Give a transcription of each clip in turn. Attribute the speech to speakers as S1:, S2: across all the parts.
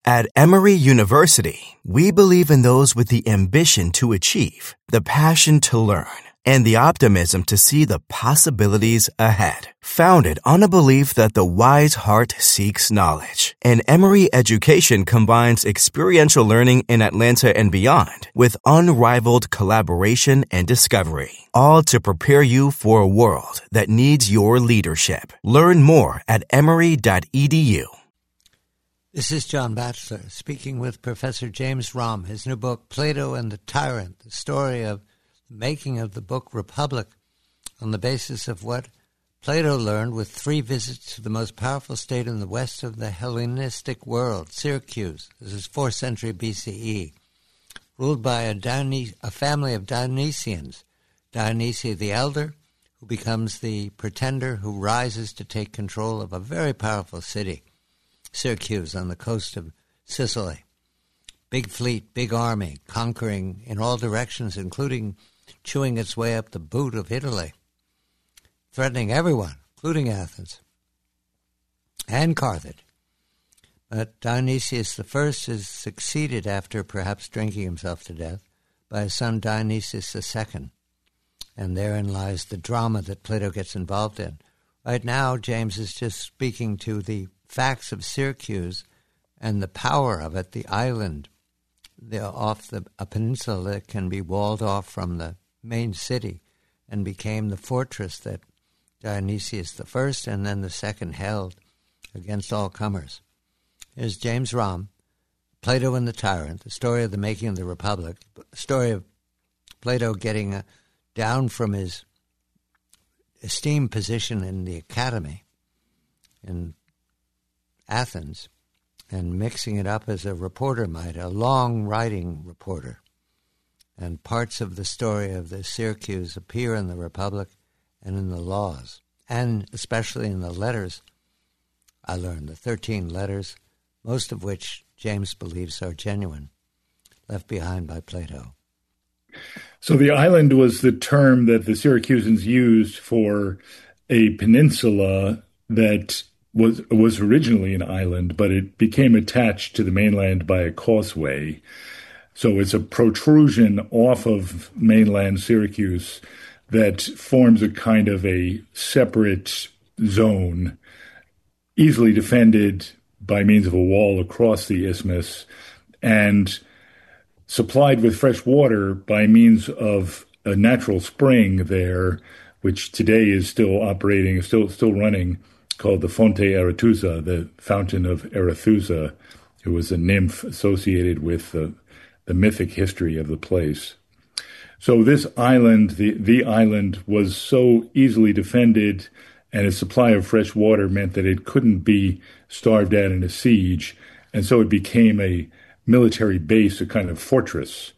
S1: At Emory University, we believe in those with the ambition to achieve, the passion to learn, and the optimism to see the possibilities ahead. Founded on a belief that the wise heart seeks knowledge, and Emory education combines experiential learning in Atlanta and beyond with unrivaled collaboration and discovery, all to prepare you for a world that needs your leadership. Learn more at emory.edu.
S2: This is John Batchelor speaking with Professor James Romm. His new book, Plato and the Tyrant, the story of the making of the book Republic on the basis of what Plato learned with 3 visits to the most powerful state in the west of the Hellenistic world, Syracuse. This is 4th century BCE, ruled by a family of Dionysians. Dionysius the Elder, who becomes the pretender who rises to take control of a very powerful city, Syracuse on the coast of Sicily. Big fleet, big army, conquering in all directions, including chewing its way up the boot of Italy, threatening everyone, including Athens and Carthage. But Dionysius I is succeeded, after perhaps drinking himself to death, by his son Dionysius II. And therein lies the drama that Plato gets involved in. Right now, James is just speaking to the facts of Syracuse and the power of it, the island a peninsula that can be walled off from the main city, and became the fortress that Dionysius I and then the second held against all comers. Here's James Romm, Plato and the Tyrant, the story of the making of the Republic, the story of Plato getting down from his esteemed position in the academy in Athens and mixing it up as a reporter might, a long-writing reporter. And parts of the story of the Syracuse appear in the Republic and in the laws, and especially in the letters. I learned the 13 letters, most of which James believes are genuine, left behind by Plato.
S3: So the island was the term that the Syracusans used for a peninsula that was originally an island, but it became attached to the mainland by a causeway. So it's a protrusion off of mainland Syracuse that forms a kind of a separate zone, easily defended by means of a wall across the isthmus, and supplied with fresh water by means of a natural spring there, which today is still operating, still running, called the Fonte Arethusa, the Fountain of Arethusa, who was a nymph associated with the mythic history of the place. So this island, the island, was so easily defended, and its supply of fresh water meant that it couldn't be starved out in a siege, and so it became a military base, a kind of fortress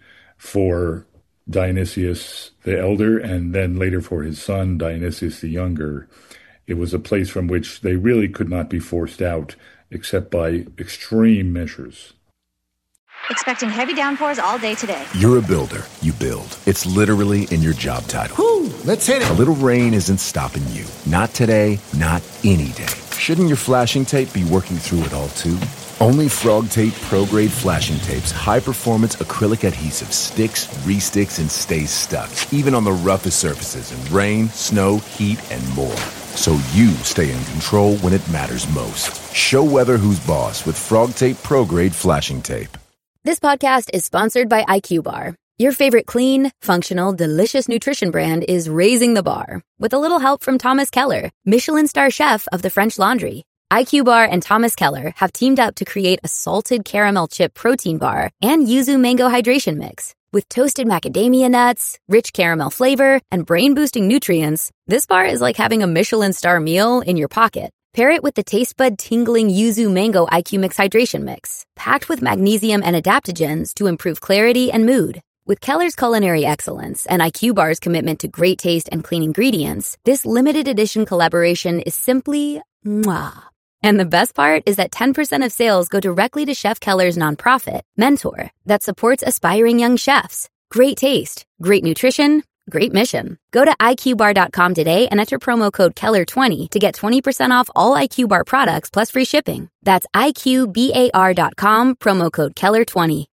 S3: for Dionysius the Elder, and then later for his son, Dionysius the Younger. It was a place from which they really could not be forced out except by extreme measures.
S4: Expecting heavy downpours all day today.
S5: You're a builder. You build. It's literally in your job title.
S6: Whew, let's hit it.
S5: A little rain isn't stopping you. Not today, not any day. Shouldn't your flashing tape be working through it all too? Only Frog Tape Pro Grade Flashing Tape's high-performance acrylic adhesive sticks, re-sticks, and stays stuck, even on the roughest surfaces in rain, snow, heat, and more. So you stay in control when it matters most. Show weather who's boss with Frog Tape Pro Grade Flashing Tape.
S7: This podcast is sponsored by IQ Bar. Your favorite clean, functional, delicious nutrition brand is raising the bar with a little help from Thomas Keller, Michelin star chef of the French Laundry. IQ Bar and Thomas Keller have teamed up to create a salted caramel chip protein bar and yuzu mango hydration mix. With toasted macadamia nuts, rich caramel flavor, and brain-boosting nutrients, this bar is like having a Michelin star meal in your pocket. Pair it with the taste bud tingling yuzu mango IQ Mix hydration mix, packed with magnesium and adaptogens to improve clarity and mood. With Keller's culinary excellence and IQ Bar's commitment to great taste and clean ingredients, this limited edition collaboration is simply mwah. And the best part is that 10% of sales go directly to Chef Keller's nonprofit, Mentor, that supports aspiring young chefs. Great taste, great nutrition, Great mission. Go to IQBar.com today and enter promo code Keller20 to get 20% off all IQ Bar products plus free shipping. That's IQBAR.com, promo code Keller20.